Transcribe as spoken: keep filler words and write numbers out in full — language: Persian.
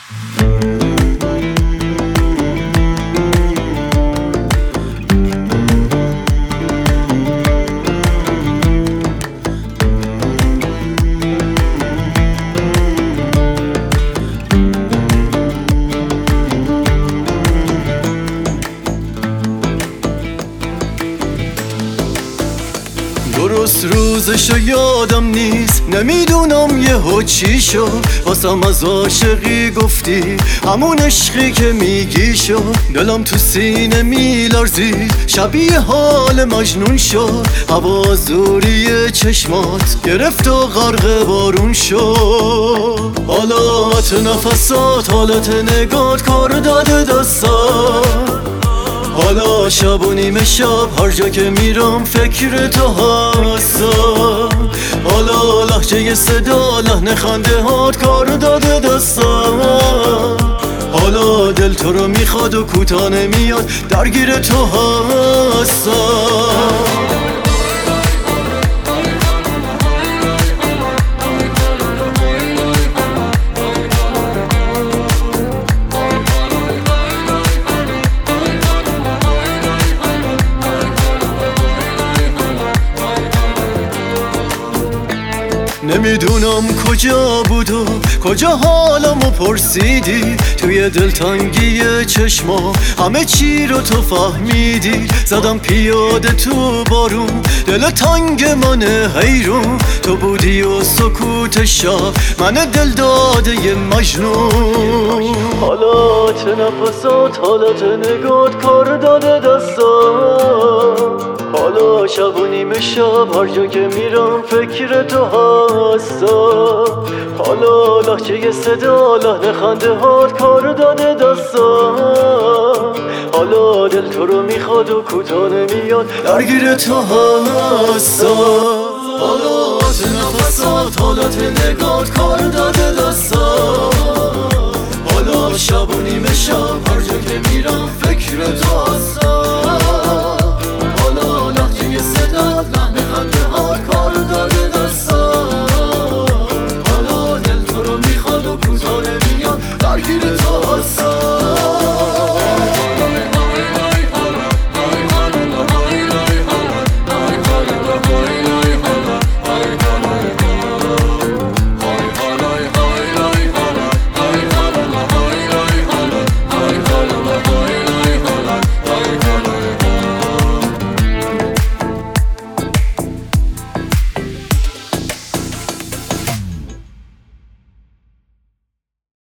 درست روزشو یادم نیست، نمیدونم یهو چی شد. واسم از عاشقی گفتی، همون عشقی که میگی شد. دلم تو سینه میلرزید، شبیه حال مجنون شد. هوا زوری چشمات گرفت و غرق بارون شد. حالات نفسات، حالت نگات کار داده دستات. حالا شب و نیمه شب هر جا که میرم فکر تو هستم. حالا لحجه صدا لحن خنده هات کار داده دستم. حالا دل تو رو میخواد و کوتاه نمیاد، درگیر تو هستم. نمیدونم کجا بود و کجا حالمو پرسیدی. توی دلتنگی چشما همه چی رو تو فهمیدی. زدم پیاده تو بارون، دل تنگ من حیرون. تو بودی و سکوت شب، من دل داده مجنون. حالات نفسات، حالت نگات کار داده دستم. حالا شب و نیمه شب هر جا که میرم فکر تو هستم. حالا لحجه صدا لحن خنده هات کار داده دستم. حالا دل تو رو میخواد و کوتاه نمیاد، درگیر تو هستم. حالات نفسات، حالت نگات کار داده دستم. حالا شب و نیمه شب هر جا که میرم فکر تو هستم.